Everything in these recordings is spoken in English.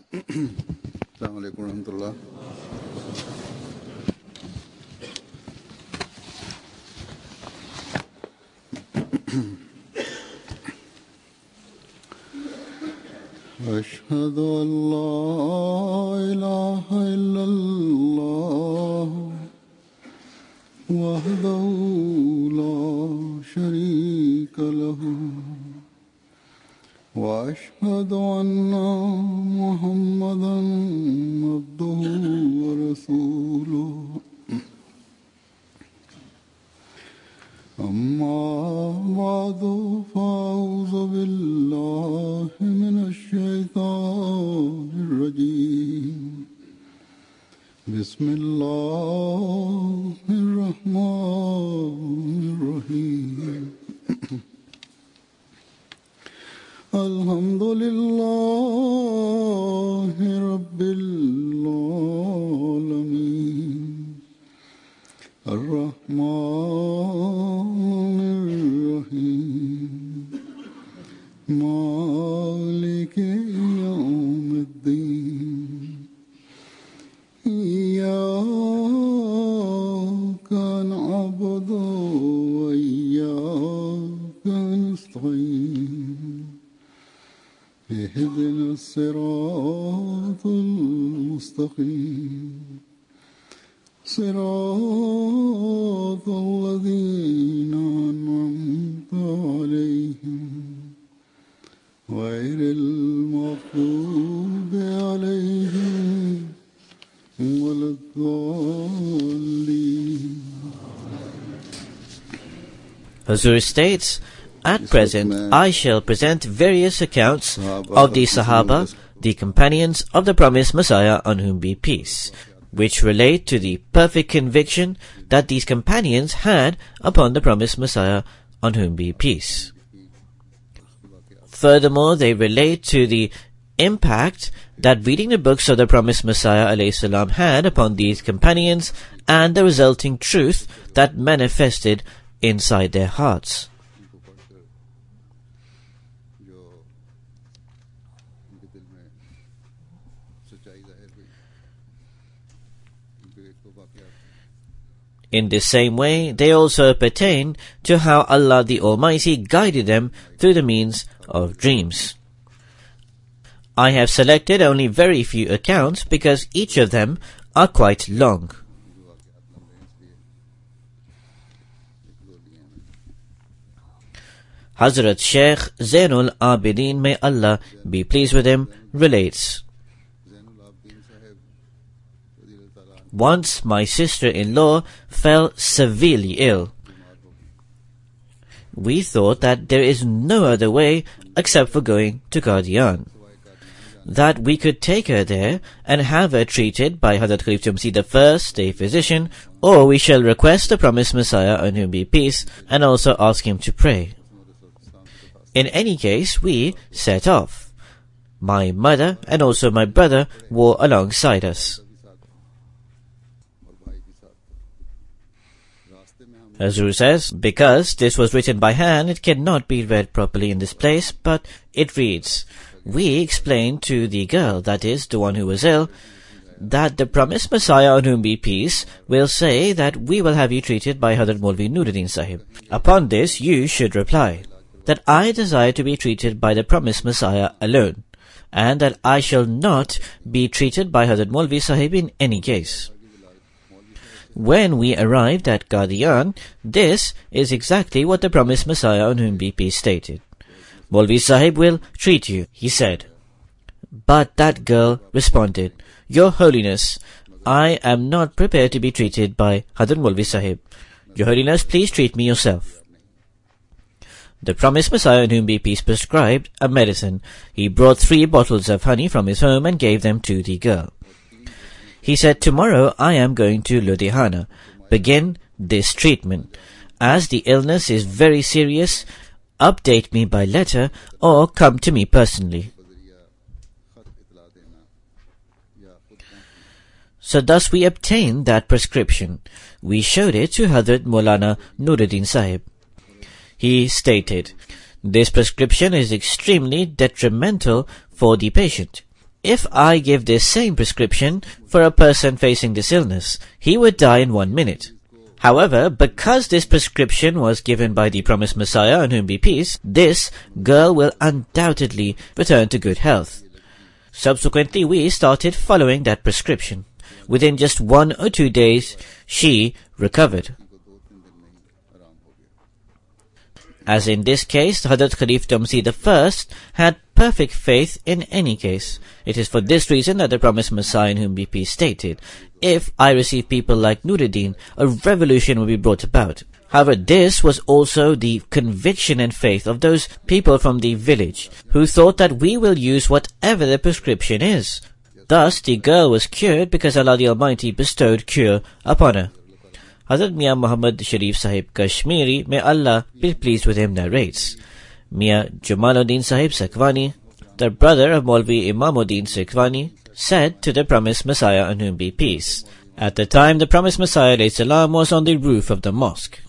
السلام عليكم ورحمة الله. أشهد أن لا إله إلا الله وحده لا شريك له وأشهد أن محمدًا عبده ورسوله أما بعد فأعوذ بالله من الشيطان الرجيم بسم الله الرحمن الرحيم الحمد لله رب العالمين الرحمن الرحيم مالك يوم الدين إياك نعبد وإياك نستعين اهدنا الصراط المستقيم صراط الذين أنعمت عليهم غير المغضوب عليهم ولا الضالين. Hazur states, at present I shall present various accounts of the Sahaba, the companions of the promised Messiah on whom be peace, which relate to the perfect conviction that these companions had upon the promised Messiah on whom be peace. Furthermore, they relate to the impact that reading the books of the promised Messiah ﷺ had upon these companions and the resulting truth that manifested inside their hearts. In the same way, they also pertain to how Allah the Almighty guided them through the means of dreams. I have selected only very few accounts because each of them are quite long. Hazrat Sheikh Zainul Abidin, may Allah be pleased with him, relates, once my sister-in-law fell severely ill. We thought that there is no other way except for going to Qadian, that we could take her there and have her treated by Hazrat Khalifa Masih I, a physician, or we shall request the promised Messiah on whom be peace and also ask him to pray. In any case, we set off. My mother and also my brother were alongside us. Hazur says, because this was written by hand, it cannot be read properly in this place, but it reads, we explained to the girl, that is, the one who was ill, that the promised Messiah on whom be peace will say that we will have you treated by Hazrat Maulvi Nuruddin Sahib. Upon this, you should reply that I desire to be treated by the promised Messiah alone, and that I shall not be treated by Hazrat Maulvi Sahib in any case. When we arrived at Qadian, this is exactly what the promised Messiah on whom be peace stated. Maulvi Sahib will treat you, he said. But that girl responded, Your Holiness, I am not prepared to be treated by Hazrat Maulvi Sahib. Your Holiness, please treat me yourself. The promised Messiah on whom be peace prescribed a medicine. He brought 3 bottles of honey from his home and gave them to the girl. He said, tomorrow I am going to Ludhiana. Begin this treatment. As the illness is very serious, update me by letter or come to me personally. So thus we obtained that prescription. We showed it to Hazrat Maulana Nuruddin Sahib. He stated, this prescription is extremely detrimental for the patient. if I give this same prescription for a person facing this illness, he would die in 1 minute. However, because this prescription was given by the promised Messiah, on whom be peace, this girl will undoubtedly return to good health. Subsequently, we started following that prescription. Within just 1 or 2 days, she recovered. As in this case, Hazrat Khalifa Masih I had perfect faith in any case. It is for this reason that the promised Messiah, in whom be peace, stated, "If I receive people like Nuruddin, a revolution will be brought about." However, this was also the conviction and faith of those people from the village, who thought that we will use whatever the prescription is. Thus, the girl was cured because Allah the Almighty bestowed cure upon her. Hazrat Mian Muhammad Sharif Sahib Kashmiri, may Allah be pleased with him, narrates, Mian Jamaluddin Sahib Sekhwani, the brother of Maulvi Imamuddin Sekhwani, said to the promised Messiah, on whom be peace. At the time, the promised Messiah alayhi salam was on the roof of the mosque.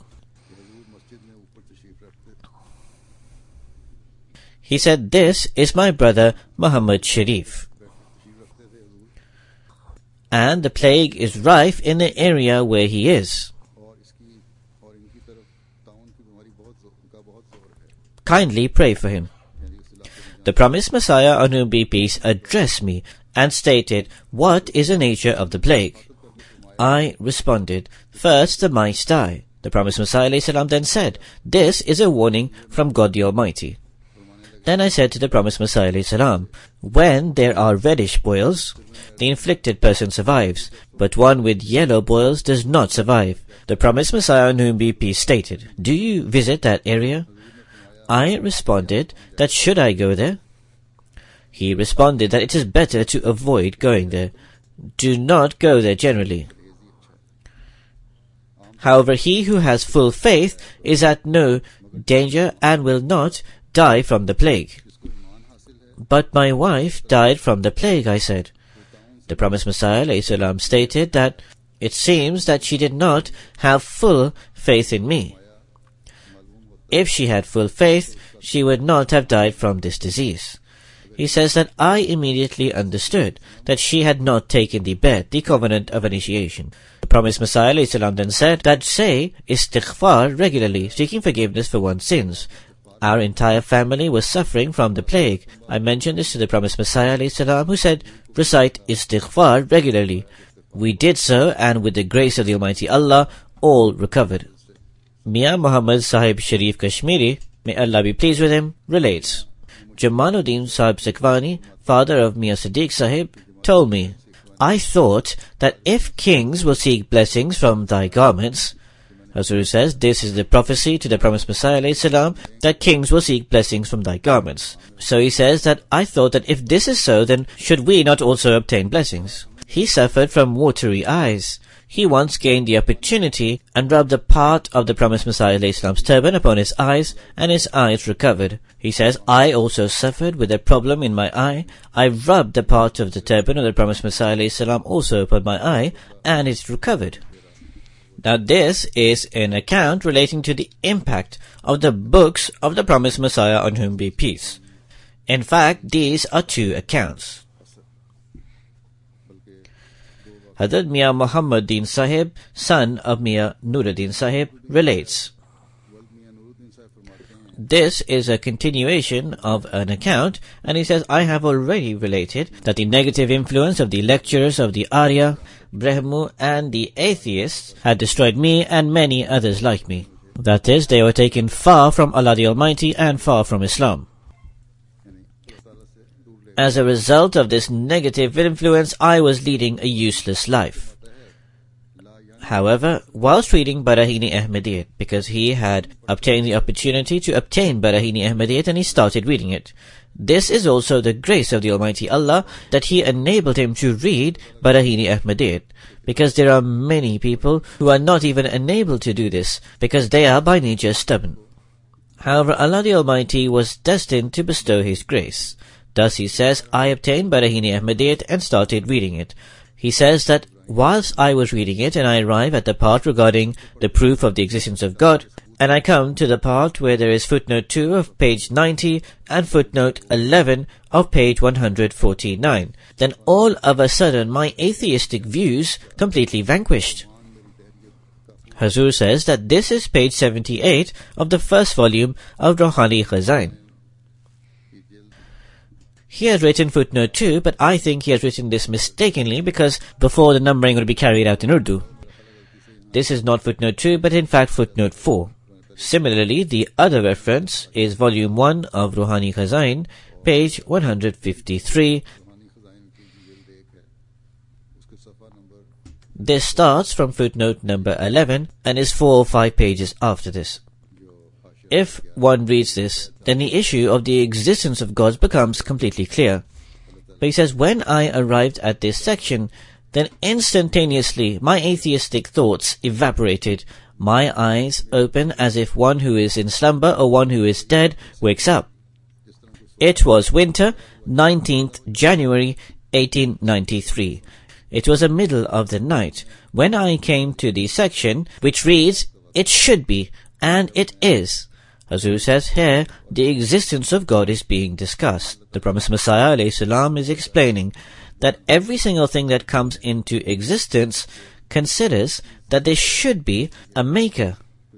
He said, "This is my brother Muhammad Sharif, and the plague is rife in the area where he is. Kindly pray for him." The promised Messiah, on whom be peace, addressed me and stated, "What is the nature of the plague?" I responded, "First the mice die." The promised Messiah alayhi salam then said, "This is a warning from God the Almighty." Then I said to the promised Messiah alayhi salam, "When there are reddish boils, the inflicted person survives, but one with yellow boils does not survive." The promised Messiah, on whom be peace, stated, "Do you visit that area?" I responded that should I go there? He responded that it is better to avoid going there. Do not go there generally. However, he who has full faith is at no danger and will not die from the plague. But my wife died from the plague, I said. The promised Messiah alayhi salam stated that it seems that she did not have full faith in me. If she had full faith, she would not have died from this disease. He says that I immediately understood that she had not taken the bet, the covenant of initiation. The promised Messiah alayhi salam then said that say istighfar regularly, seeking forgiveness for one's sins. Our entire family was suffering from the plague. I mentioned this to the promised Messiah alayhi salam, who said, "Recite istighfar regularly." We did so, and with the grace of the Almighty Allah, all recovered. Mian Muhammad Sahib Sharif Kashmiri, may Allah be pleased with him, relates, Jamaluddin Sahib Sekhwani, father of Mian Siddiq Sahib, told me, "I thought that if kings will seek blessings from thy garments," Hazrat says, this is the prophecy to the promised Messiah alayhi salam, that kings will seek blessings from thy garments. So he says that I thought that if this is so, then should we not also obtain blessings? He suffered from watery eyes. He once gained the opportunity and rubbed a part of the promised Messiah alayhi salam's turban upon his eyes, and his eyes recovered. He says, I also suffered with a problem in my eye. I rubbed a part of the turban of the promised Messiah alayhi salam also upon my eye, and it recovered. Now this is an account relating to the impact of the books of the promised Messiah, on whom be peace. In fact, these are two accounts. Hazrat Mian Muhammaddin Sahib, son of Mian Nuruddin Sahib, relates, this is a continuation of an account, and he says, I have already related that the negative influence of the lecturers of the Arya, Brahmu and the atheists had destroyed me and many others like me. That is, they were taken far from Allah the Almighty and far from Islam. As a result of this negative influence, I was leading a useless life. However, whilst reading Barahini Ahmadiyyat, because he had obtained the opportunity to obtain Barahini Ahmadiyyat and he started reading it. This is also the grace of the Almighty Allah, that He enabled him to read Barahini Ahmadiyyat, because there are many people who are not even enabled to do this, because they are by nature stubborn. However, Allah the Almighty was destined to bestow His grace. Thus he says, I obtained Barahini Ahmadiyyat and started reading it. He says that whilst I was reading it and I arrived at the part regarding the proof of the existence of God, and I come to the part where there is footnote 2 of page 90 and footnote 11 of page 149. Then all of a sudden my atheistic views completely vanquished. Hazur says that this is page 78 of the first volume of Rouhani Khazain. He has written footnote 2, but I think he has written this mistakenly because before the numbering would be carried out in Urdu. This is not footnote 2, but in fact footnote 4. Similarly, the other reference is volume 1 of Rouhani Khazain, page 153. This starts from footnote number 11 and is 4 or 5 pages after this. If one reads this, then the issue of the existence of God becomes completely clear. But he says, when I arrived at this section, then instantaneously my atheistic thoughts evaporated. My eyes open as if one who is in slumber or one who is dead wakes up. It was winter, 19th January 1893. It was the middle of the night when I came to the section which reads, "It should be," and it is. Hazur says here, the existence of God is being discussed. The promised Messiah ﷺ is explaining that every single thing that comes into existence considers that there should be a maker,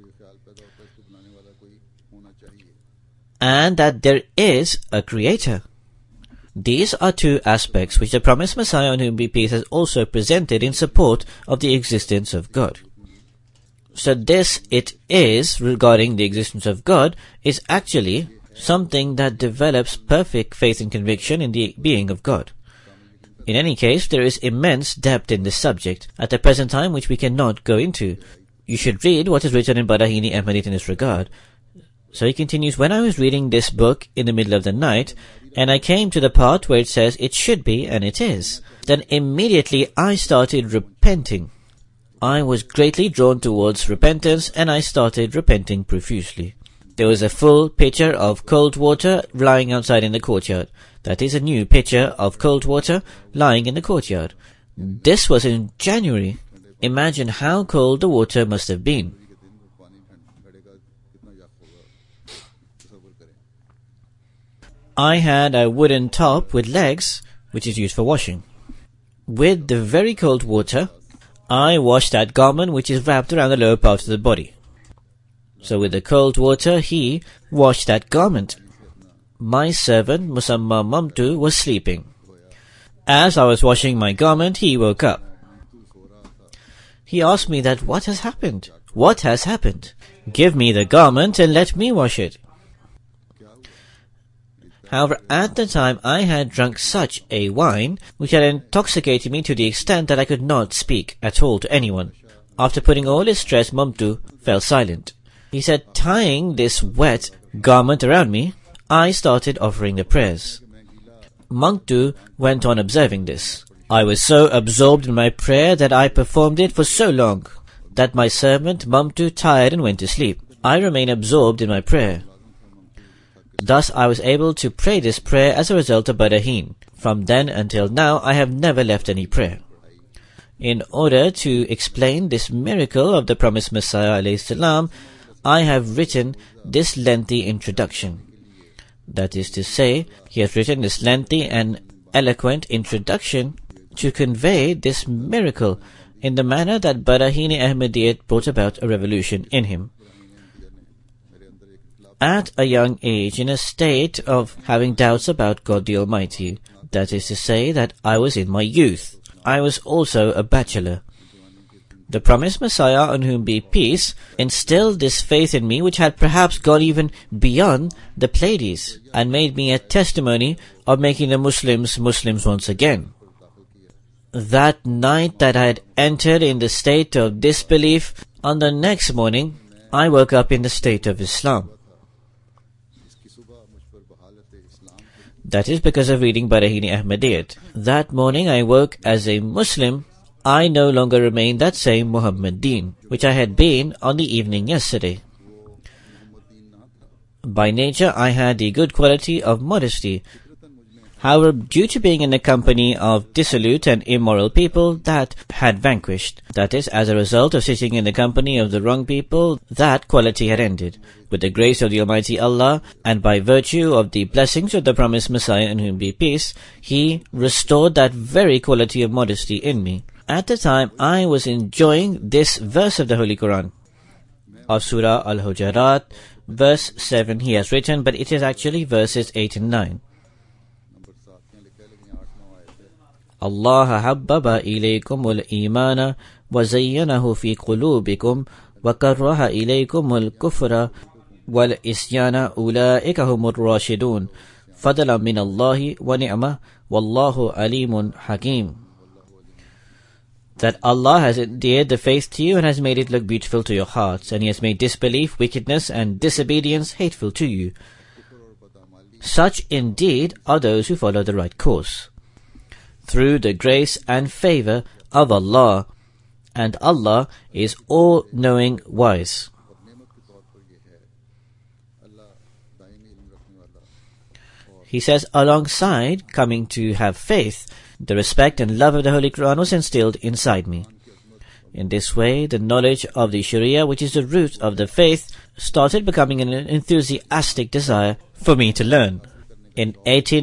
and that there is a creator. These are two aspects which the promised Messiah on whom be peace has also presented in support of the existence of God. So this "it is" regarding the existence of God is actually something that develops perfect faith and conviction in the being of God. In any case, there is immense depth in this subject at the present time which we cannot go into. You should read what is written in Barahini Ahmadiyat in this regard. So he continues, when I was reading this book in the middle of the night, and I came to the part where it says "it should be" and "it is," then immediately I started repenting. I was greatly drawn towards repentance, and I started repenting profusely. There was a full pitcher of cold water lying outside in the courtyard. That is a new pitcher of cold water lying in the courtyard. This was in January. Imagine how cold the water must have been. I had a wooden top with legs, which is used for washing. With the very cold water, I washed that garment which is wrapped around the lower part of the body. So with the cold water, he washed that garment. My servant, Musamma Mamtu, was sleeping. As I was washing my garment, he woke up. He asked me that, "What has happened? What has happened? Give me the garment and let me wash it." However, at the time I had drunk such a wine which had intoxicated me to the extent that I could not speak at all to anyone. After putting all his stress, Mamtu fell silent. He said, tying this wet garment around me, I started offering the prayers. Mamtu went on observing this. I was so absorbed in my prayer that I performed it for so long that my servant Mamtu tired and went to sleep. I remained absorbed in my prayer. Thus I was able to pray this prayer as a result of Badahin. From then until now I have never left any prayer. In order to explain this miracle of the promised Messiah ﷺ, I have written this lengthy introduction. That is to say, he has written this lengthy and eloquent introduction to convey this miracle in the manner that Barahini Ahmadiyat brought about a revolution in him. At a young age, in a state of having doubts about God the Almighty, that is to say that I was in my youth, I was also a bachelor. The promised Messiah, on whom be peace, instilled this faith in me which had perhaps gone even beyond the Pleiades, and made me a testimony of making the Muslims once again. That night that I had entered in the state of disbelief, on the next morning I woke up in the state of Islam. That is because of reading Barahini Ahmadiyat. That morning I woke as a Muslim. I no longer remained that same Muhammadan, which I had been on the evening yesterday. By nature I had the good quality of modesty. However, due to being in the company of dissolute and immoral people, that had vanquished. That is, as a result of sitting in the company of the wrong people, that quality had ended. With the grace of the Almighty Allah, and by virtue of the blessings of the promised Messiah, in whom be peace, He restored that very quality of modesty in me. At the time, I was enjoying this verse of the Holy Quran, of Surah Al-Hujarat, verse 7 he has written, but it is actually verses 8 and 9. Allah habbaba ilaykumul imana wa zayyanahu fi qulubikum wa karraha ilaykumul kufra wal isyana ulaika humur rashidun fadlan min Allahi wa ni'mah wallahu alimun hakim. That Allah has endeared the faith to you and has made it look beautiful to your hearts, and He has made disbelief, wickedness and disobedience hateful to you. Such indeed are those who follow the right course, through the grace and favor of Allah, and Allah is all-knowing wise. He says, alongside coming to have faith, the respect and love of the Holy Quran was instilled inside me. In this way, the knowledge of the Sharia, which is the root of the faith, started becoming an enthusiastic desire for me to learn. In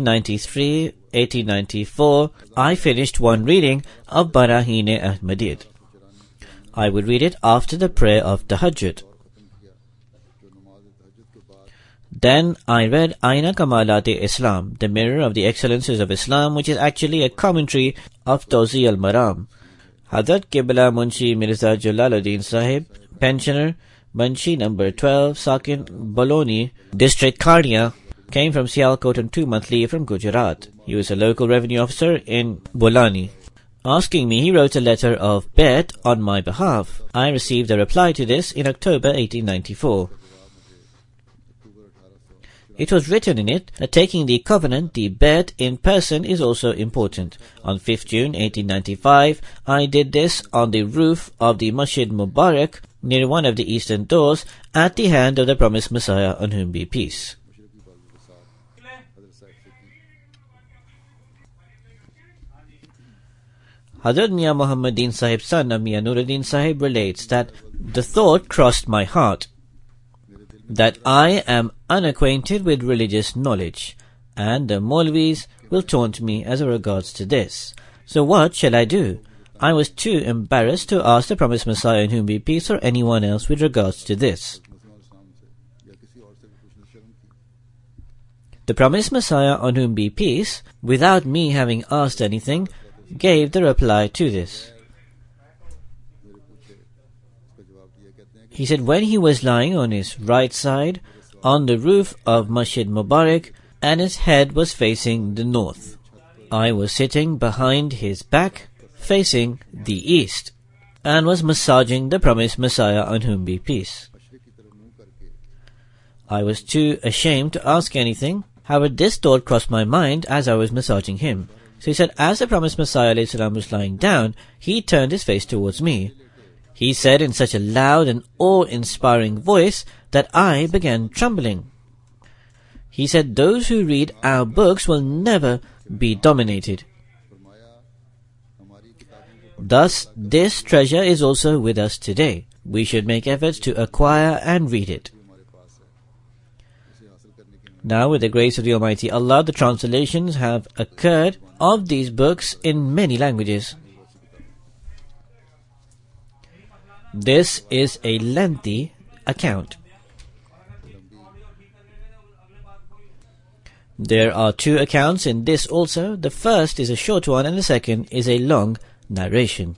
1893-1894, I finished one reading of Baraheen Ahmadiyat. I would read it after the prayer of Tahajjud. Then I read Aina Kamalat-e-Islam, the mirror of the excellences of Islam, which is actually a commentary of Tawzi al-Maram. Hazrat Qibla Munshi Mirza Jalaluddin Sahib, pensioner, Munshi number 12, Sakin, Boloni, District Karnia, came from Sialkot on 2-month leave from Gujarat. He was a local revenue officer in Bolani. Asking me, he wrote a letter of bet on my behalf. I received a reply to this in October 1894. It was written in it that taking the covenant, the bet, in person is also important. On 5th June 1895, I did this on the roof of the Masjid Mubarak, near one of the eastern doors, at the hand of the promised Messiah, on whom be peace. Hazrat Mian Muhammadin Sahib, son of Mian Nuruddin Sahib, relates that the thought crossed my heart that I am unacquainted with religious knowledge, and the Maulvis will taunt me as regards to this. So what shall I do? I was too embarrassed to ask the promised Messiah, in whom be peace, or anyone else with regards to this. The promised Messiah, on whom be peace, without me having asked anything, gave the reply to this. He said, when he was lying on his right side on the roof of Masjid Mubarak, and his head was facing the north, I was sitting behind his back facing the east, and was massaging the promised Messiah, on whom be peace. I was too ashamed to ask anything. However, this thought crossed my mind as I was massaging him. So he said, as the promised Messiah ﷺ was lying down, he turned his face towards me. He said in such a loud and awe-inspiring voice that I began trembling. He said, those who read our books will never be dominated. Thus, this treasure is also with us today. We should make efforts to acquire and read it. Now, with the grace of the Almighty Allah, the translations have occurred of these books in many languages. This is a lengthy account. There are 2 accounts in this also. The first is a short one and the second is a long narration.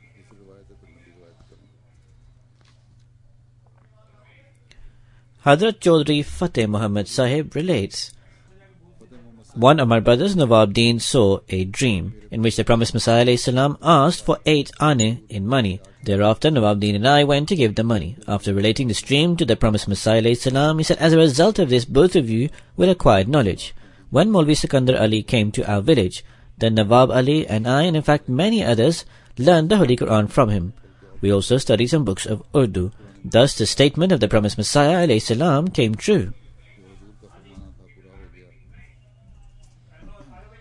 Hazrat Chaudhry Fateh Muhammad Sahib relates, one of my brothers, Nawabdin, saw a dream in which the promised Messiah ﷺ asked for 8 ane in money. Thereafter, Nawabdin and I went to give the money. After relating this dream to the promised Messiah ﷺ, he said, as a result of this, both of you will acquire knowledge. When Maulvi Sikandar Ali came to our village, then Nawab Ali and I, and in fact many others, learned the Holy Quran from him. We also studied some books of Urdu. Thus, the statement of the promised Messiah ﷺ came true.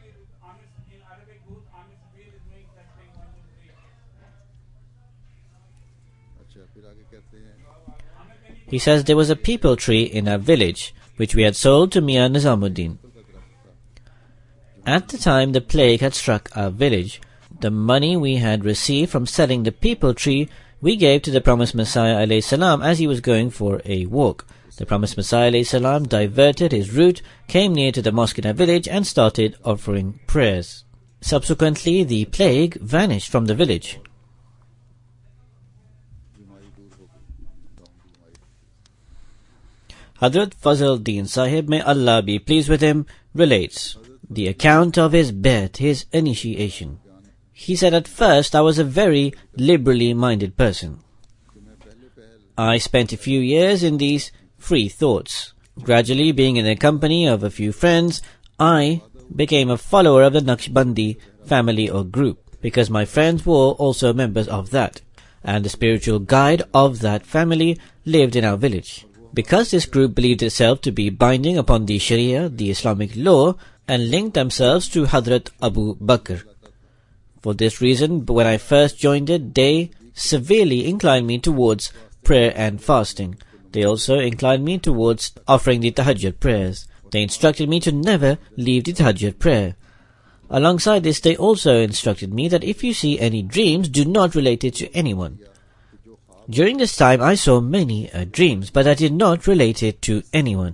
He says there was a peepal tree in our village which we had sold to Mian Nizamuddin. At the time the plague had struck our village, the money we had received from selling the peepal tree we gave to the promised Messiah alayhi salam as he was going for a walk. The promised Messiah alayhi salam diverted his route, came near to the mosque in our village and started offering prayers. Subsequently, the plague vanished from the village. Hazrat Fazl Deen Sahib, may Allah be pleased with him, relates the account of his birth, his initiation. He said, at first I was a very liberally minded person. I spent a few years in these free thoughts. Gradually, being in the company of a few friends, I became a follower of the Naqshbandi family or group, because my friends were also members of that, and the spiritual guide of that family lived in our village. Because this group believed itself to be binding upon the Sharia, the Islamic law, and linked themselves to Hazrat Abu Bakr. For this reason, when I first joined it, they severely inclined me towards prayer and fasting. They also inclined me towards offering the tahajjud prayers. They instructed me to never leave the tahajjud prayer. Alongside this, they also instructed me that if you see any dreams, do not relate it to anyone. During this time, I saw many dreams, but I did not relate it to anyone.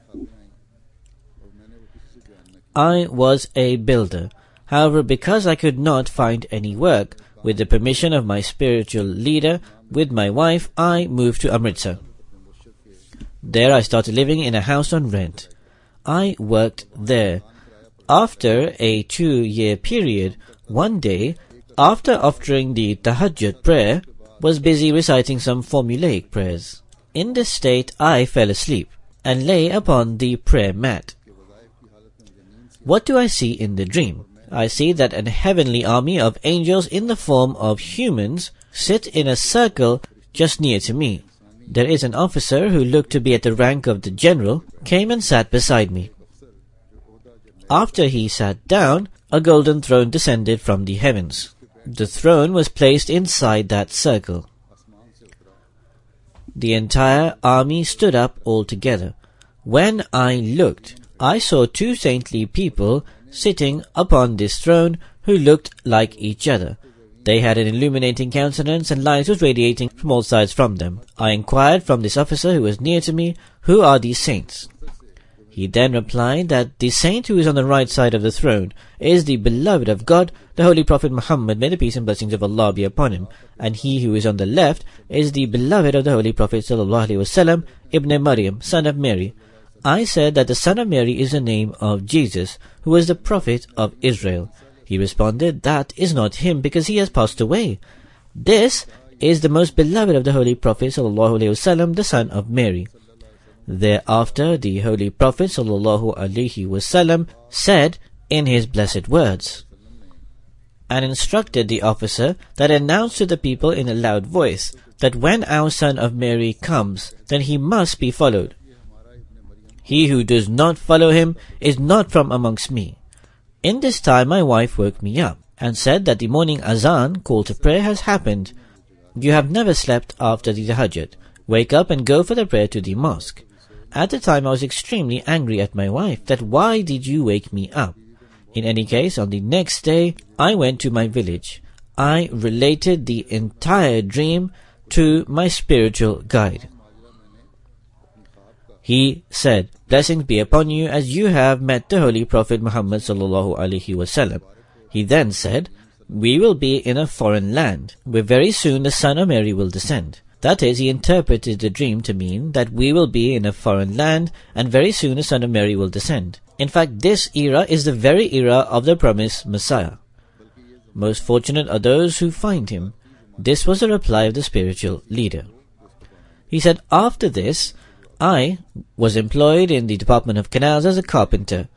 I was a builder. However, because I could not find any work, with the permission of my spiritual leader, with my wife, I moved to Amritsar. There I started living in a house on rent. I worked there. After a 2-year period, one day, after offering the tahajjud prayer, was busy reciting some formulaic prayers. In this state, I fell asleep and lay upon the prayer mat. What do I see in the dream? I see that a heavenly army of angels in the form of humans sit in a circle just near to me. There is an officer who looked to be at the rank of the general, came and sat beside me. After he sat down, a golden throne descended from the heavens. The throne was placed inside that circle. The entire army stood up all together. When I looked, I saw 2 saintly people sitting upon this throne who looked like each other. They had an illuminating countenance and light was radiating from all sides from them. I inquired from this officer who was near to me, who are these saints? He then replied that the saint who is on the right side of the throne is the beloved of God, the Holy Prophet Muhammad, may the peace and blessings of Allah be upon him, and he who is on the left is the beloved of the Holy Prophet sallallahu alaihi wasallam, Ibn Maryam, son of Mary. I said that the son of Mary is the name of Jesus, who was the prophet of Israel. He responded, that is not him, because he has passed away. This is the most beloved of the Holy Prophet sallallahu alaihi wasallam, the son of Mary. Thereafter, the Holy Prophet sallallahu alaihi wasallam said in his blessed words, and instructed the officer that announced to the people in a loud voice that when our son of Mary comes, then he must be followed. He who does not follow him is not from amongst me. In this time my wife woke me up and said that the morning azan, call to prayer, has happened. You have never slept after the tahajjud. Wake up and go for the prayer to the mosque. At the time I was extremely angry at my wife that why did you wake me up? In any case, on the next day I went to my village. I related the entire dream to my spiritual guide. He said, blessings be upon you as you have met the Holy Prophet Muhammad sallallahu alaihi wasallam. He then said, we will be in a foreign land, where very soon the son of Mary will descend. That is, he interpreted the dream to mean that we will be in a foreign land and very soon the son of Mary will descend. In fact, this era is the very era of the promised Messiah. Most fortunate are those who find him. This was the reply of the spiritual leader. He said, after this, I was employed in the Department of Canals as a carpenter.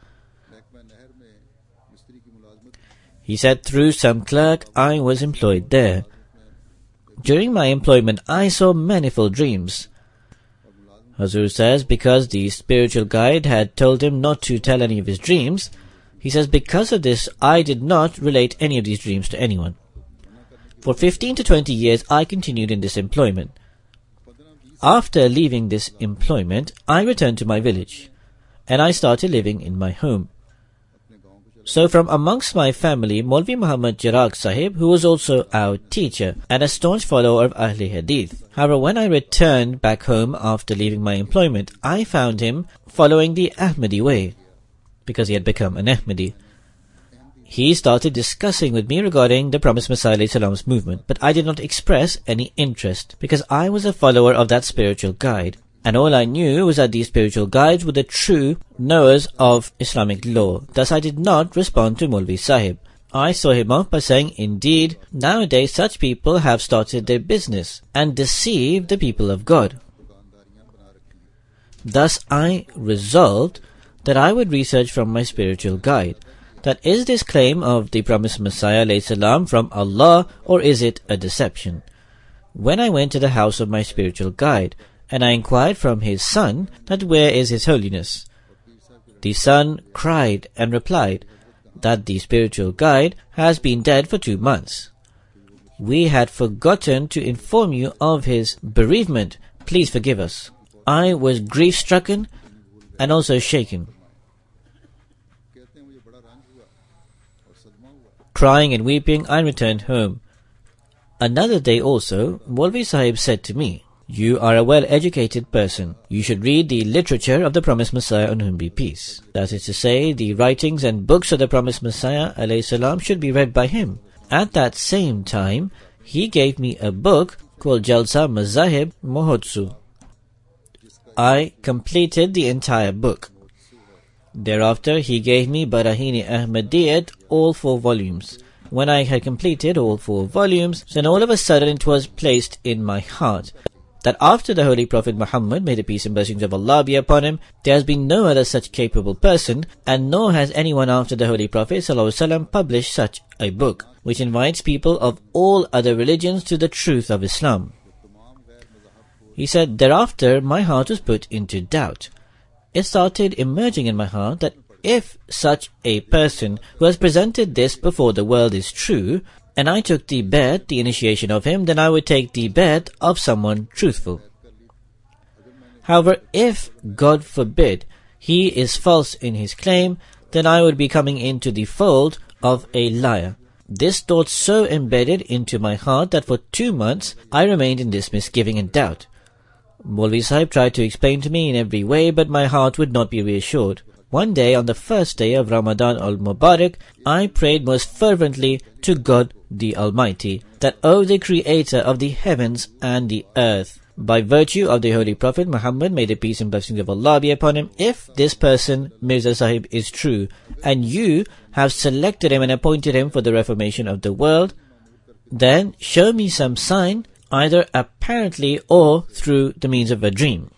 He said, through some clerk, I was employed there. During my employment, I saw manifold dreams. Hazur says, because the spiritual guide had told him not to tell any of his dreams, he says, because of this, I did not relate any of these dreams to anyone. For 15 to 20 years, I continued in this employment. After leaving this employment, I returned to my village, and I started living in my home. So from amongst my family, Maulvi Muhammad Chirag Sahib, who was also our teacher and a staunch follower of Ahle Hadith. However, when I returned back home after leaving my employment, I found him following the Ahmadi way, because he had become an Ahmadi. He started discussing with me regarding the Promised Messiah alayhi salam's movement, but I did not express any interest, because I was a follower of that spiritual guide. And all I knew was that these spiritual guides were the true knowers of Islamic law. Thus I did not respond to Maulvi Sahib. I saw him off by saying, indeed, nowadays such people have started their business and deceived the people of God. Thus I resolved that I would research from my spiritual guide, that is this claim of the Promised Messiah alayhi salam from Allah, or is it a deception? When I went to the house of my spiritual guide, and I inquired from his son that where is His Holiness, the son cried and replied that the spiritual guide has been dead for 2 months. We had forgotten to inform you of his bereavement. Please forgive us. I was grief-stricken and also shaken. Crying and weeping, I returned home. Another day also, Maulvi Sahib said to me, you are a well-educated person. You should read the literature of the Promised Messiah on whom be peace. That is to say, the writings and books of the Promised Messiah alayhi salam should be read by him. At that same time, he gave me a book called Jalsa Mazahib Mahotsu. I completed the entire book. Thereafter, he gave me Barahini Ahmadiyyat, all 4 volumes. When I had completed all 4 volumes, then all of a sudden it was placed in my heart that after the Holy Prophet Muhammad, may the peace and blessings of Allah be upon him, there has been no other such capable person, and nor has anyone after the Holy Prophet ﷺ published such a book, which invites people of all other religions to the truth of Islam. He said, thereafter my heart was put into doubt. It started emerging in my heart that if such a person who has presented this before the world is true, and I took the bet, the initiation of him, then I would take the bet of someone truthful. However, if, God forbid, he is false in his claim, then I would be coming into the fold of a liar. This thought so embedded into my heart that for 2 months I remained in this misgiving and doubt. Maulvi Sahib tried to explain to me in every way, but my heart would not be reassured. One day, on the first day of Ramadan al-Mubarak, I prayed most fervently to God the Almighty, that, O the Creator of the heavens and the earth, by virtue of the Holy Prophet Muhammad, may the peace and blessings of Allah be upon him, if this person, Mirza Sahib, is true, and you have selected him and appointed him for the reformation of the world, then show me some sign, either apparently or through the means of a dream.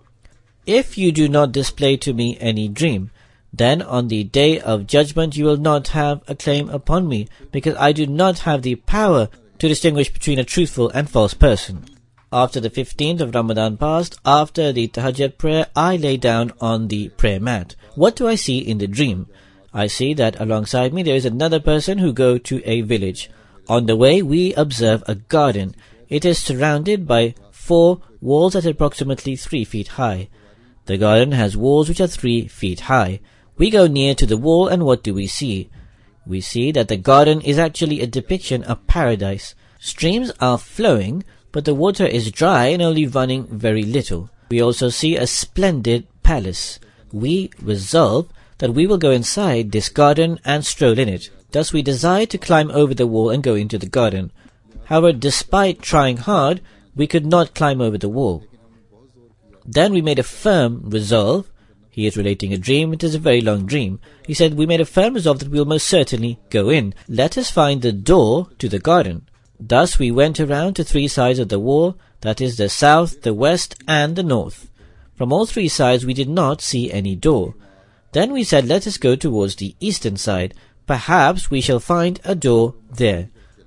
If you do not display to me any dream, then on the day of judgment you will not have a claim upon me, because I do not have the power to distinguish between a truthful and false person. After the 15th of Ramadan passed, after the Tahajjud prayer, I lay down on the prayer mat. What do I see in the dream? I see that alongside me there is another person who go to a village. On the way we observe a garden. It is surrounded by 4 walls at approximately 3 feet high. The garden has walls which are 3 feet high. We go near to the wall, and what do we see? We see that the garden is actually a depiction of paradise. Streams are flowing, but the water is dry and only running very little. We also see a splendid palace. We resolve that we will go inside this garden and stroll in it. Thus we desire to climb over the wall and go into the garden. However, despite trying hard, we could not climb over the wall. Then we made a firm resolve. He is relating a dream. It is a very long dream. He said, we made a firm resolve that we will most certainly go in. Let us find the door to the garden. Thus we went around to 3 sides of the wall, that is the south, the west, and the north. From all 3 sides we did not see any door. Then we said, let us go towards the eastern side. Perhaps we shall find a door there.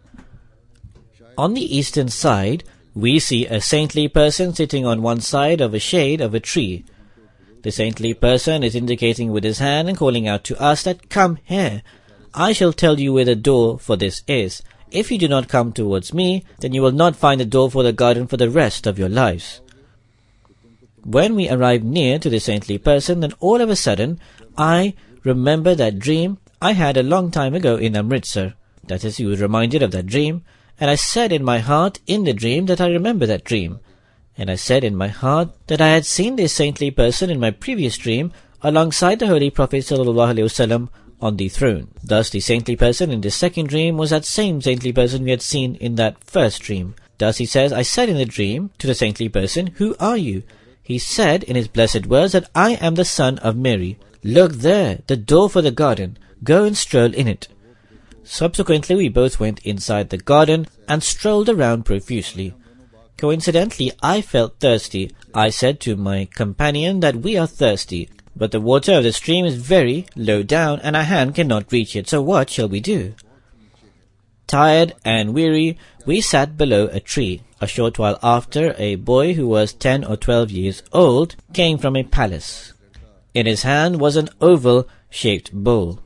On the eastern side, we see a saintly person sitting on one side of a shade of a tree. The saintly person is indicating with his hand and calling out to us that, come here. I shall tell you where the door for this is. if you do not come towards me, then you will not find a door for the garden for the rest of your lives. When we arrived near to the saintly person, then all of a sudden, I remember that dream I had a long time ago in Amritsar. That is, he was reminded of that dream, and I said in my heart in the dream that I remember that dream. And I said in my heart that I had seen this saintly person in my previous dream alongside the Holy Prophet ﷺ on the throne. Thus the saintly person in this second dream was that same saintly person we had seen in that first dream. Thus he says, I said in the dream to the saintly person, "Who are you?" He said in his blessed words that I am the son of Mary. Look there, the door for the garden. Go and stroll in it. Subsequently, we both went inside the garden and strolled around profusely. Coincidentally, I felt thirsty. I said to my companion that we are thirsty, but the water of the stream is very low down and our hand cannot reach it, so what shall we do? Tired and weary, we sat below a tree. A short while after, a boy who was 10 or 12 years old came from a palace. In his hand was an oval-shaped bowl.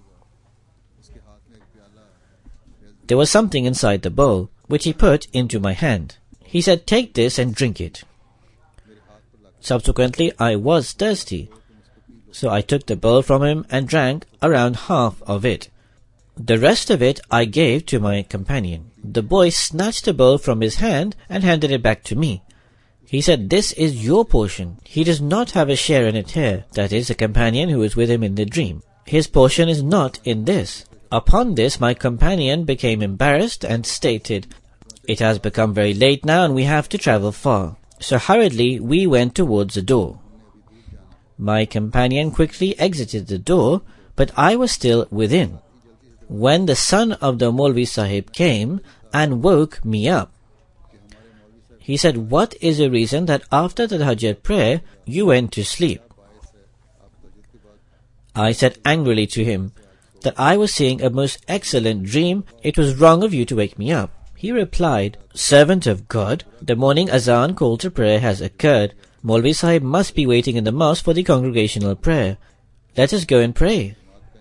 There was something inside the bowl, which he put into my hand. He said, "Take this and drink it." Subsequently, I was thirsty, so I took the bowl from him and drank around half of it. The rest of it I gave to my companion. The boy snatched the bowl from his hand and handed it back to me. He said, "This is your portion. He does not have a share in it here." That is, the companion who was with him in the dream. His portion is not in this. Upon this, my companion became embarrassed and stated, "It has become very late now and we have to travel far." So hurriedly, we went towards the door. My companion quickly exited the door, but I was still within, when the son of the Maulvi Sahib came and woke me up. He said, "What is the reason that after the Tahajjud prayer, you went to sleep?" I said angrily to him that I was seeing a most excellent dream. It was wrong of you to wake me up. He replied, "Servant of God, the morning azan call to prayer has occurred. Maulvi Sahib must be waiting in the mosque for the congregational prayer. Let us go and pray."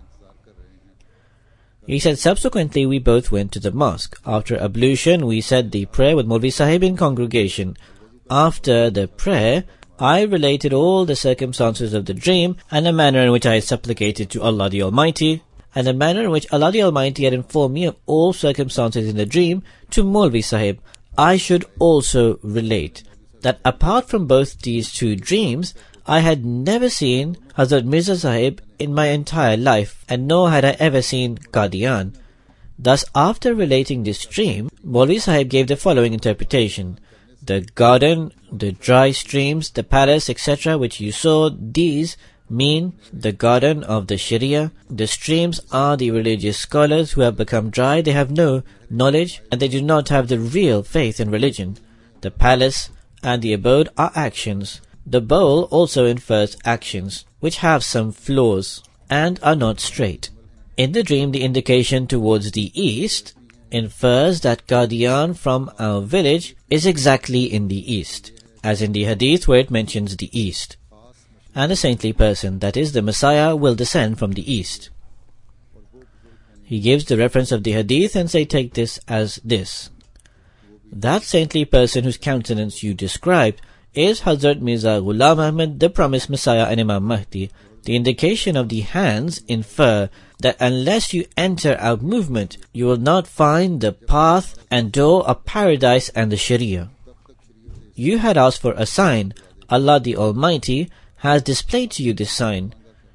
He said, subsequently we both went to the mosque. After ablution, we said the prayer with Maulvi Sahib in congregation. After the prayer, I related all the circumstances of the dream and the manner in which I had supplicated to Allah the Almighty, and the manner in which Allah the Almighty had informed me of all circumstances in the dream to Maulvi Sahib. I should also relate that apart from both these two dreams, I had never seen Hazrat Mirza Sahib in my entire life, and nor had I ever seen Qadian. Thus, after relating this dream, Maulvi Sahib gave the following interpretation. The garden, the dry streams, the palace, etc., which you saw, these mean the garden of the Sharia. The streams are the religious scholars who have become dry. They have no knowledge and they do not have the real faith in religion. The palace and the abode are actions. The bowl also infers actions, which have some flaws and are not straight. In the dream, the indication towards the east infers that Qadian from our village is exactly in the east, as in the hadith where it mentions the east. And the saintly person, that is the Messiah, will descend from the east. He gives the reference of the hadith and say, take this as this. That saintly person whose countenance you described is Hazrat Mirza Ghulam Ahmad, the promised Messiah and Imam Mahdi. The indication of the hands infer that unless you enter our movement, you will not find the path and door of paradise and the Sharia. You had asked for a sign. Allah the Almighty has displayed to you this sign.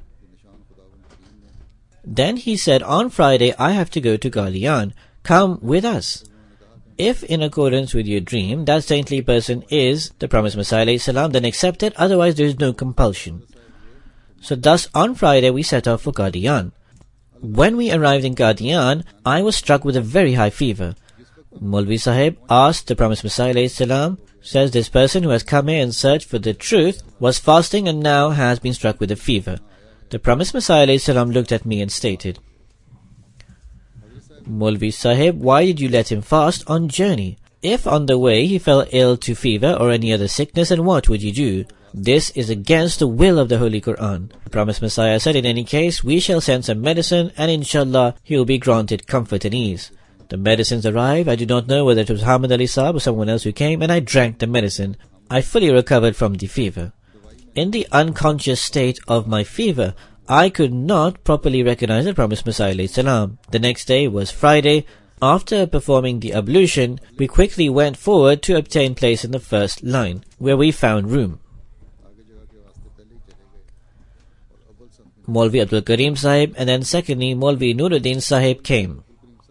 Then he said, on Friday I have to go to Qadian. Come with us. If in accordance with your dream that saintly person is the promised Messiah ﷺ, then accept it, otherwise there is no compulsion. So thus on Friday we set off for Qadian. When we arrived in Qadian, I was struck with a very high fever. Maulvi Sahib asked the promised Messiah ﷺ, says this person who has come here in search for the truth was fasting and now has been struck with a fever. The promised Messiah ﷺ looked at me and stated, Maulvi Sahib, why did you let him fast on journey? If on the way he fell ill to fever or any other sickness, then what would you do? This is against the will of the Holy Quran. The promised Messiah said, in any case, we shall send some medicine and inshallah he will be granted comfort and ease. The medicines arrived. I do not know whether it was Hamid Ali Saab or someone else who came, and I drank the medicine. I fully recovered from the fever. In the unconscious state of my fever, I could not properly recognize the promised Messiah alayhi salam. The next day was Friday. After performing the ablution, we quickly went forward to obtain place in the first line, where we found room. Maulvi Abdul Karim Sahib and then secondly Maulvi Nuruddin Sahib came.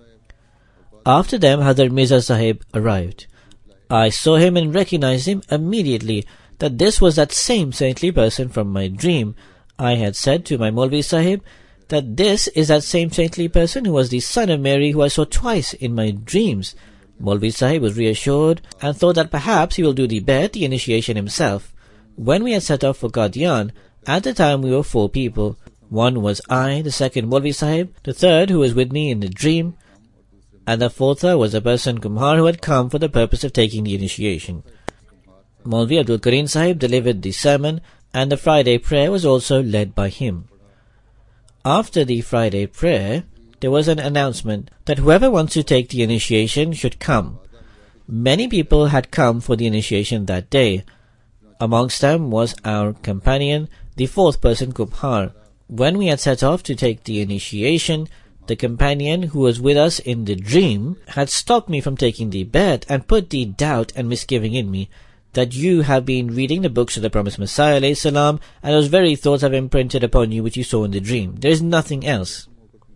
After them Hadhrat Mirza Sahib arrived. I saw him and recognized him immediately that this was that same saintly person from my dream. I had said to my Maulvi Sahib that this is that same saintly person who was the son of Mary who I saw twice in my dreams. Maulvi Sahib was reassured and thought that perhaps he will do the bet, the initiation himself. When we had set off for Qadian, at the time we were 4 people. One was I, the second Maulvi Sahib, the third who was with me in the dream, and the fourth was a person Kumhar who had come for the purpose of taking the initiation. Maulvi Abdul Karim Sahib delivered the sermon, and the Friday prayer was also led by him. After the Friday prayer, there was an announcement that whoever wants to take the initiation should come. Many people had come for the initiation that day. Amongst them was our companion, the 4th person Kumhar. When we had set off to take the initiation, the companion who was with us in the dream had stopped me from taking the bet and put the doubt and misgiving in me that you have been reading the books of the promised Messiah alayhi salam, and those very thoughts have imprinted upon you which you saw in the dream. There is nothing else.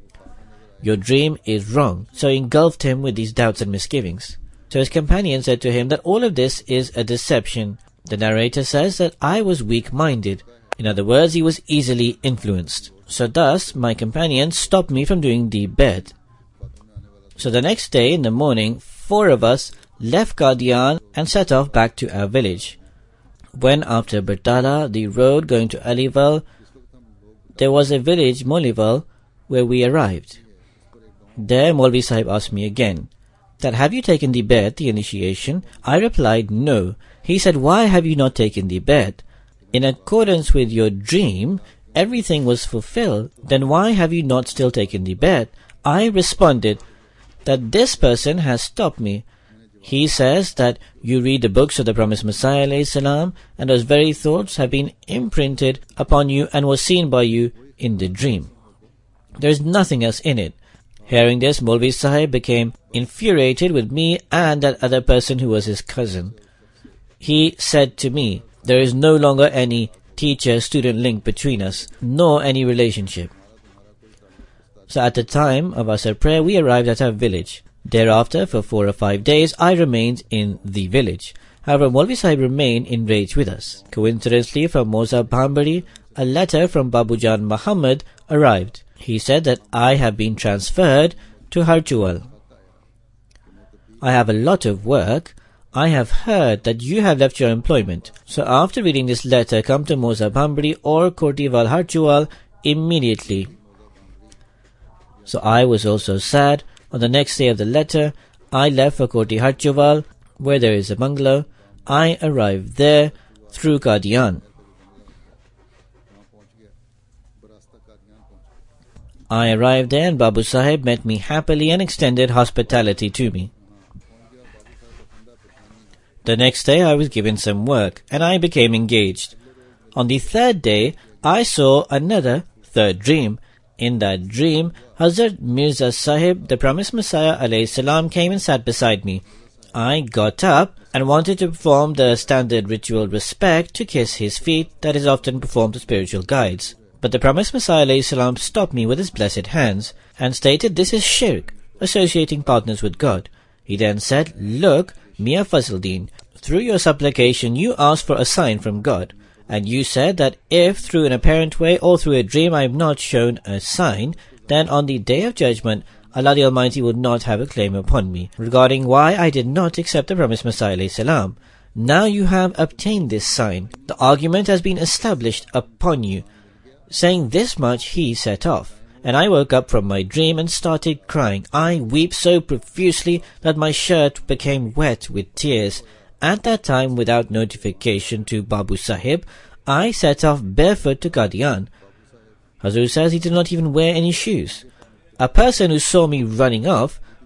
Your dream is wrong. So he engulfed him with these doubts and misgivings. So his companion said to him that all of this is a deception. The narrator says that I was weak-minded. In other words, he was easily influenced. So thus, my companion stopped me from doing the bet. So the next day in the morning, 4 of us left Qadian and set off back to our village. When after Bertala, the road going to Aliwal, there was a village, Moliwal, where we arrived. There Maulvi Sahib asked me again, that have you taken the bet, the initiation? I replied, no. He said, why have you not taken the bet? In accordance with your dream, everything was fulfilled. Then why have you not still taken the bet? I responded that this person has stopped me. He says that you read the books of the promised Messiah alayhi salam, and those very thoughts have been imprinted upon you and was seen by you in the dream. There is nothing else in it. Hearing this, Maulvi Sahib became infuriated with me and that other person who was his cousin. He said to me, there is no longer any teacher-student link between us, nor any relationship. So at the time of Asr prayer, we arrived at our village. Thereafter, for 4 or 5 days, I remained in the village. However, Maulvi Sahib remained enraged with us. Coincidentally, from Moza Bhambari, a letter from Babujan Muhammad arrived. He said that I have been transferred to Harchual. I have a lot of work. I have heard that you have left your employment. So after reading this letter, come to Moza Bhambari or Kotiwal Harchual immediately. So I was also sad. On the next day of the letter, I left for Koti Harchual, where there is a bungalow. I arrived there through Qadian. I arrived there and Babu Sahib met me happily and extended hospitality to me. The next day I was given some work and I became engaged. On the 3rd day, I saw another 3rd dream. In that dream, Hazrat Mirza Sahib, the promised Messiah alayhi salam, came and sat beside me. I got up and wanted to perform the standard ritual respect to kiss his feet that is often performed to spiritual guides. But the promised Messiah alayhi salam stopped me with his blessed hands and stated this is shirk, associating partners with God. He then said, look, Mia Fazldeen, through your supplication you asked for a sign from God. And you said that if through an apparent way or through a dream I am not shown a sign, then on the day of judgment, Allah the Almighty would not have a claim upon me regarding why I did not accept the promised Messiah alayhi salam. Now you have obtained this sign. The argument has been established upon you. Saying this much, he set off. And I woke up from my dream and started crying. I wept so profusely that my shirt became wet with tears. At that time, without notification to Babu Sahib, I set off barefoot to Qadian. Hazur says he did not even wear any shoes. A person who saw me running off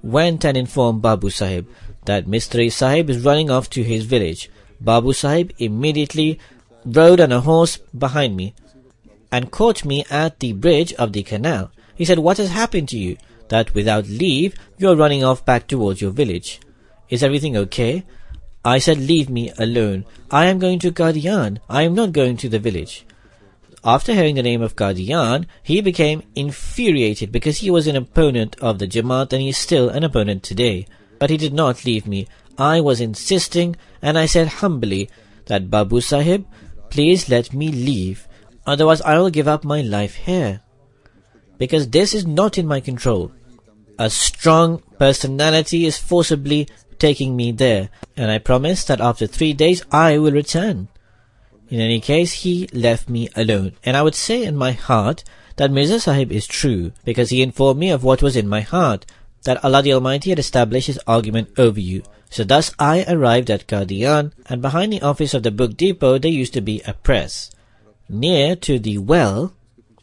went and informed Babu Sahib that Mistri Sahib is running off to his village. Babu Sahib immediately rode on a horse behind me and caught me at the bridge of the canal. He said, "What has happened to you, that without leave you are running off back towards your village? Is everything okay?" I said, "Leave me alone. I am going to Qadian. I am not going to the village." After hearing the name of Qadian, he became infuriated because he was an opponent of the Jamaat and he is still an opponent today. But he did not leave me. I was insisting and I said humbly that, "Babu Sahib, please let me leave. Otherwise I will give up my life here. Because this is not in my control. A strong personality is forcibly taking me there, and I promised that after 3 days I will return." In any case, he left me alone, and I would say in my heart that Mirza Sahib is true, because he informed me of what was in my heart, that Allah the Almighty had established his argument over you. So thus I arrived at Qadian, and behind the office of the book depot there used to be a press. Near to the well,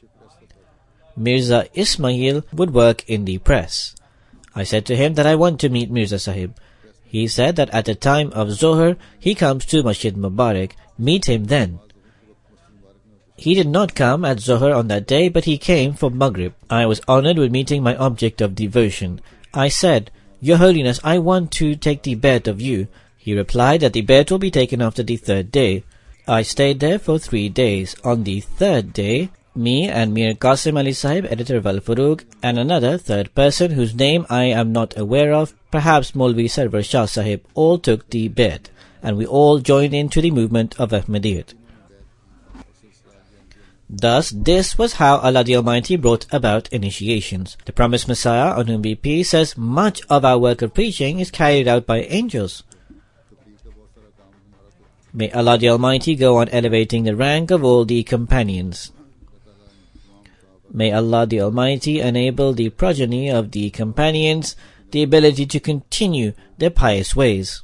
Mirza Ismail would work in the press. I said to him that I want to meet Mirza Sahib. He said that at the time of Zohar, he comes to Masjid Mubarak. Meet him then. He did not come at Zohar on that day, but he came for Maghrib. I was honored with meeting my object of devotion. I said, "Your Holiness, I want to take the bet of you." He replied that the bet will be taken after the 3rd day. I stayed there for 3 days. On the 3rd day, me and Mir Qasim Ali Sahib, editor of Al-Furuq, and another third person whose name I am not aware of, perhaps Maulvi Sarwar Shah Sahib, all took the bed, and we all joined into the movement of Ahmadiyyat. Thus, this was how Allah the Almighty brought about initiations. The promised Messiah, on whom be peace, says, "Much of our work of preaching is carried out by angels." May Allah the Almighty go on elevating the rank of all the companions. May Allah the Almighty enable the progeny of the companions the ability to continue their pious ways.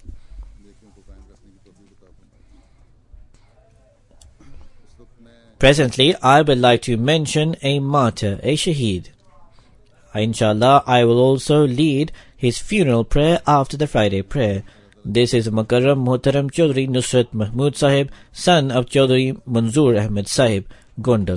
Presently, I would like to mention a martyr, a shaheed. Inshallah, I will also lead his funeral prayer after the Friday prayer. This is Mukarram Muhtaram Chaudhry Nusrat Mahmud Sahib, son of Chaudhry Manzoor Ahmed Sahib, Gondal.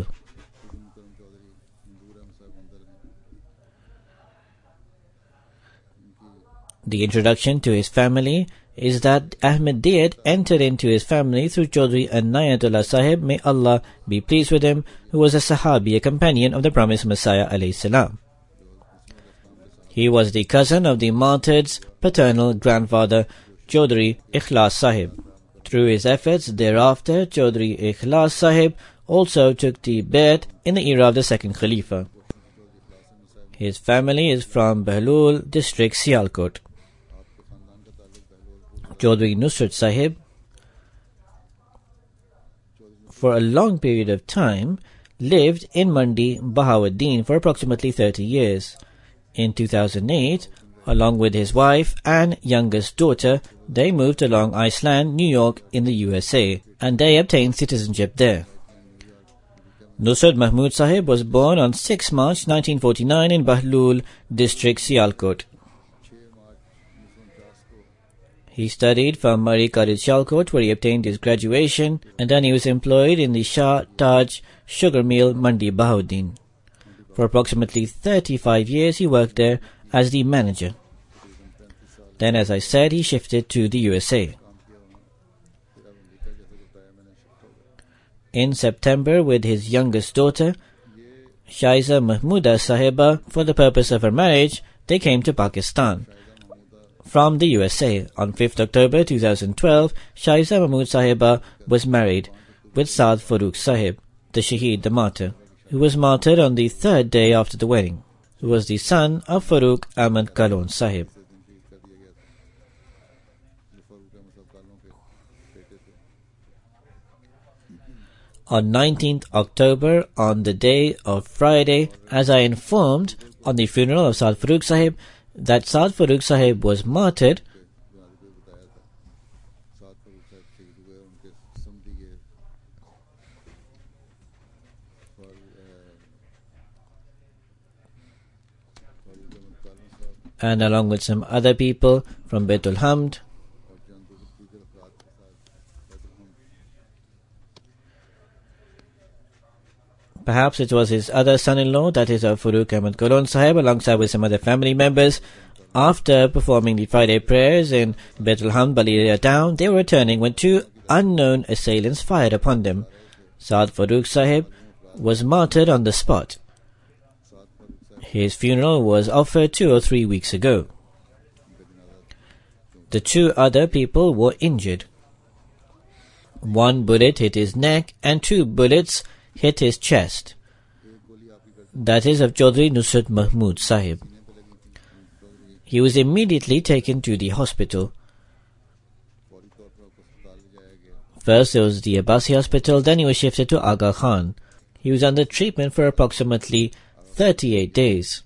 The introduction to his family is that Ahmadiyyat entered into his family through Chaudhry Anayatullah Sahib, may Allah be pleased with him, who was a Sahabi, a companion of the promised Messiah alayhi salam. He was the cousin of the martyr's paternal grandfather, Chaudhry Ikhlas Sahib. Through his efforts thereafter, Chaudhry Ikhlas Sahib also took the bayat in the era of the second Khalifa. His family is from Bahlul district, Sialkot. Chaudhry Nusrat Sahib, for a long period of time, lived in Mandi, Bahauddin for approximately 30 years. In 2008, along with his wife and youngest daughter, they moved to Long Island, New York in the USA, and they obtained citizenship there. Nusrat Mahmud Sahib was born on 6 March 1949 in Bahlul district, Sialkot. He studied from Mari College, Sialkot, where he obtained his graduation, and then he was employed in the Shah Taj sugar mill, Mandi, Bahauddin. For approximately 35 years, he worked there as the manager. Then, as I said, he shifted to the USA. In September, with his youngest daughter, Shaiza Mahmuda Sahiba, for the purpose of her marriage, they came to Pakistan from the USA. On 5th October 2012, Shaiza Mahmud Sahiba was married with Saad Farooq Sahib, the Shaheed, the martyr, who was martyred on the 3rd day after the wedding, who was the son of Farooq Ahmad Kalon Sahib. On 19th October, on the day of Friday, as I informed on the funeral of Saad Farooq Sahib, that Saad Farooq Sahib was martyred, and along with some other people from Baitul Hamd. Perhaps it was his other son-in-law, that is Farooq Ahmad Kolon Sahib, alongside with some other family members. After performing the Friday prayers in Baitul Hamd, Baliria town, they were returning when two unknown assailants fired upon them. Saad Farooq Sahib was martyred on the spot. His funeral was offered 2 or 3 weeks ago. The two other people were injured. One bullet hit his neck and 2 bullets hit his chest. That is of Chaudhry Nusrat Mahmood Sahib. He was immediately taken to the hospital. First there was the Abbasi hospital, then he was shifted to Aga Khan. He was under treatment for approximately 38 days.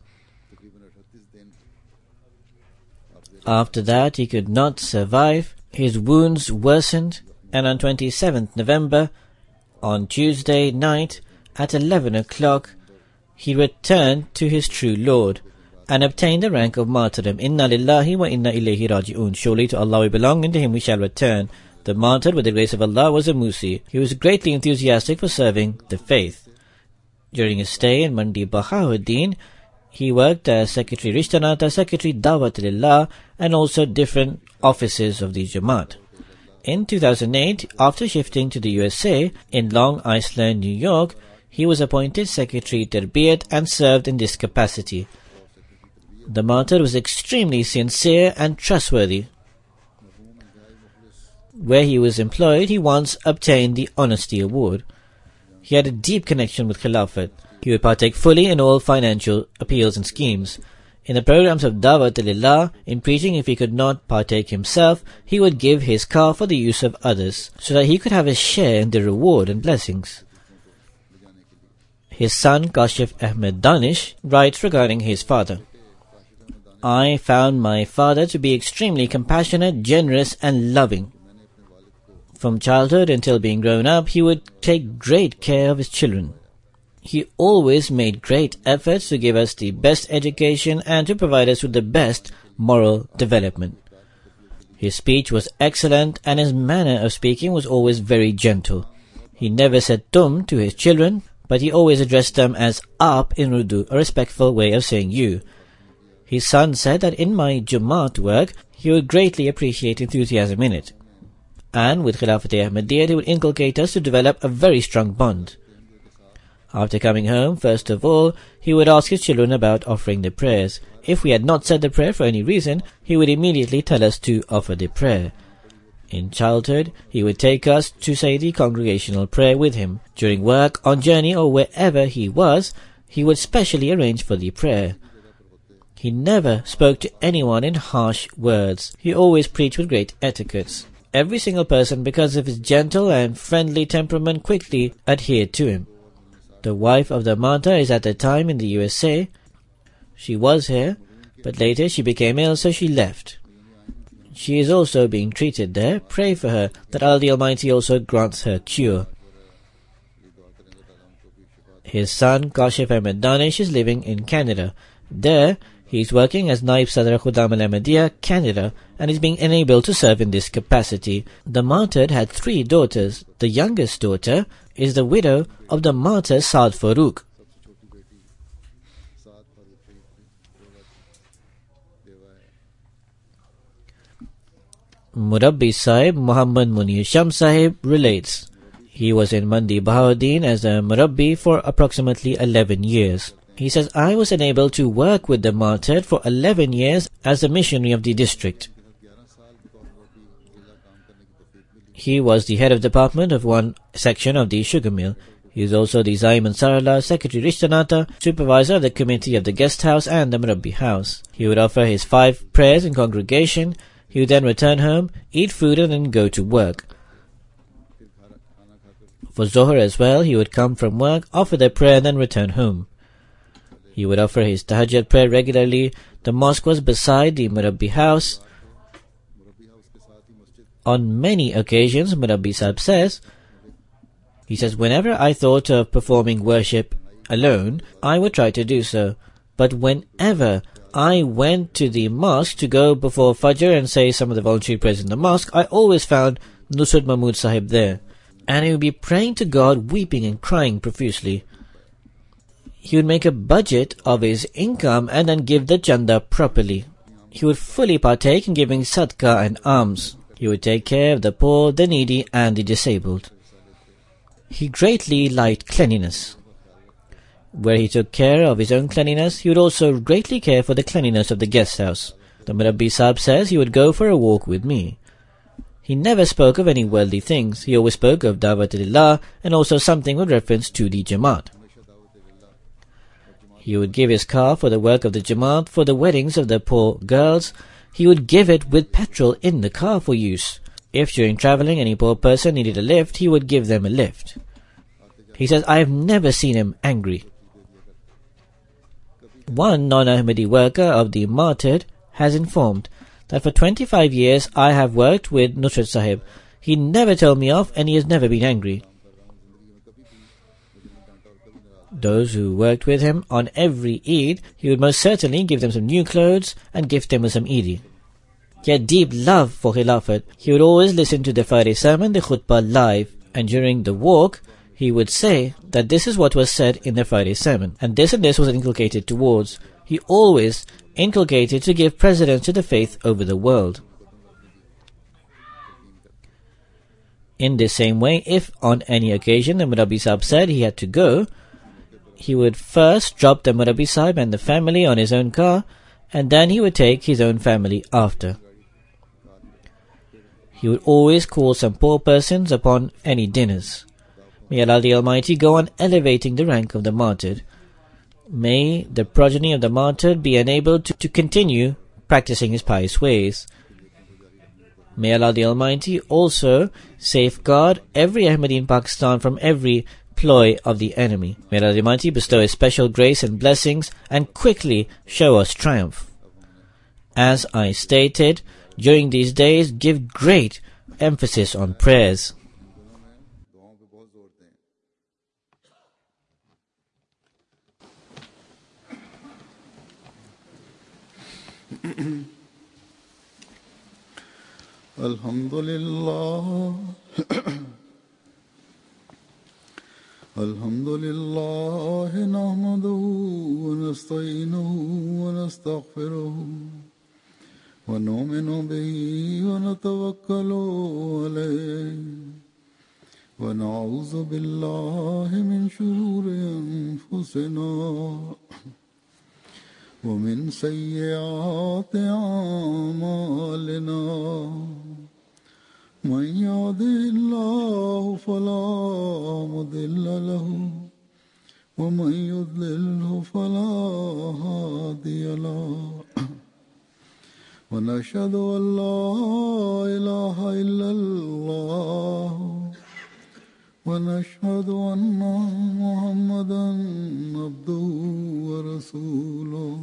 After that he could not survive. His wounds worsened, and on 27th November, on Tuesday night at 11 o'clock, he returned to his true Lord and obtained the rank of martyrdom. Inna lillahi wa inna ilayhi raji'un. Surely to Allah we belong, and to Him we shall return. The martyr, with the grace of Allah, was a Musi. He was greatly enthusiastic for serving the faith. During his stay in Mandi Bahauddin, he worked as Secretary Rishtanata, Secretary Dawat Lillah, and also different offices of the Jamaat. In 2008, after shifting to the USA in Long Island, New York, he was appointed Secretary Tarbiyat and served in this capacity. The martyr was extremely sincere and trustworthy. Where he was employed, he once obtained the Honesty Award. He had a deep connection with Khilafat. He would partake fully in all financial appeals and schemes. In the programs of Dawat Lillah, in preaching, if he could not partake himself, he would give his car for the use of others, so that he could have a share in the reward and blessings. His son Kashif Ahmed Danish writes regarding his father, I found my father to be extremely compassionate, generous and loving. From childhood until being grown up, he would take great care of his children. He always made great efforts to give us the best education and to provide us with the best moral development. His speech was excellent and his manner of speaking was always very gentle. He never said tum to his children, but he always addressed them as aap in Urdu, a respectful way of saying you. His son said that in my Jamaat work, he would greatly appreciate enthusiasm in it. And with Khilafat-e-Ahmadiyyah, he would inculcate us to develop a very strong bond. After coming home, first of all, he would ask his children about offering the prayers. If we had not said the prayer for any reason, he would immediately tell us to offer the prayer. In childhood, he would take us to say the congregational prayer with him. During work, on journey or wherever he was, he would specially arrange for the prayer. He never spoke to anyone in harsh words. He always preached with great etiquette. Every single person, because of his gentle and friendly temperament, quickly adhered to him. The wife of the martyr is at the time in the USA. She was here, but later she became ill, so she left. She is also being treated there. Pray for her, that Allah the Almighty also grants her cure. His son, Kashif Ahmed Danish, is living in Canada. There, he is working as Naib Sadr Khudam al-Ahmadiyya, Canada, and is being enabled to serve in this capacity. The martyr had 3 daughters. The youngest daughter is the widow of the martyr Saad Farooq. Murabbi Sahib Muhammad Munir Shams Sahib relates, he was in Mandi Bahauddin as a Murabbi for approximately 11 years. He says, I was enabled to work with the martyr for 11 years as a missionary of the district. He was the head of department of one section of the sugar mill. He is also the Zaim Ansarullah, Secretary Rishtanata, supervisor of the committee of the guest house and the Murabbi house. He would offer his 5 prayers in congregation. He would then return home, eat food and then go to work. For Zohar as well, he would come from work, offer the prayer and then return home. He would offer his tahajjud prayer regularly. The mosque was beside the Murabbi house. On many occasions, Murabbi Sahib says, he says, whenever I thought of performing worship alone, I would try to do so. But whenever I went to the mosque to go before Fajr and say some of the voluntary prayers in the mosque, I always found Nusrat Mahmud Sahib there. And he would be praying to God, weeping and crying profusely. He would make a budget of his income and then give the chanda properly. He would fully partake in giving sadaqah and alms. He would take care of the poor, the needy and the disabled. He greatly liked cleanliness. Where he took care of his own cleanliness, he would also greatly care for the cleanliness of the guest house. The Murabbi Sahib says he would go for a walk with me. He never spoke of any worldly things. He always spoke of Dawat-e-Lillah and also something with reference to the Jamaat. He would give his car for the work of the Jamaat, for the weddings of the poor girls. He would give it with petrol in the car for use. If during travelling any poor person needed a lift, he would give them a lift. He says, I have never seen him angry. One non-Ahmadi worker of the Martyred has informed that for 25 years I have worked with Nusrat Sahib. He never told me off and he has never been angry. Those who worked with him on every Eid, he would most certainly give them some new clothes and gift them with some Eidi. He had deep love for Khilafat. He would always listen to the Friday sermon, the khutbah live, and during the walk, he would say that this is what was said in the Friday sermon, and this was inculcated towards. He always inculcated to give precedence to the faith over the world. In the same way, if on any occasion the Murabbi Sahib said he had to go, he would first drop the Murabbi Sahib and the family on his own car, and then he would take his own family after. He would always call some poor persons upon any dinners. May Allah the Almighty go on elevating the rank of the martyred. May the progeny of the martyred be enabled to continue practicing his pious ways. May Allah the Almighty also safeguard every Ahmadi in Pakistan from every ploy of the enemy. May Allah the Almighty bestow His special grace and blessings and quickly show us triumph. As I stated, during these days, give great emphasis on prayers. Alhamdulillah. Alhamdulillah nahmaduhu wa nasta'inuhu wa nastaghfiruhu wa nu'minu bihi wa natawakkalu alayhi wa na'udhu billahi min shururi anfusina wa min sayyiati a'malina. من يهده الله فلا مضل له ومن يضلله فلا هادي له ونشهد أن لا إله إلا الله ونشهد أن محمدا عبده ورسوله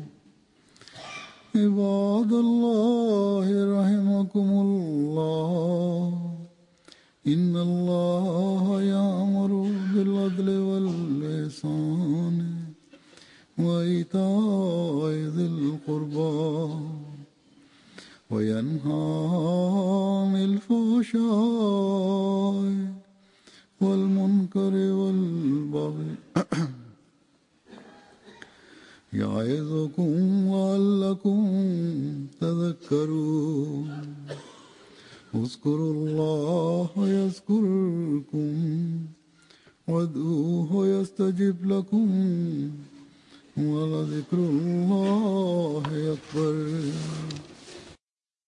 عباد الله رحمكم الله إن الله يأمر بالعدل والإحسان وإيتاء ذي القربى وينهى عن الفحشاء والمنكر والبغي يعظكم لعلكم تذكرون اذكروا الله يذكركم وادعوه يستجب لكم ولذكر الله أكبر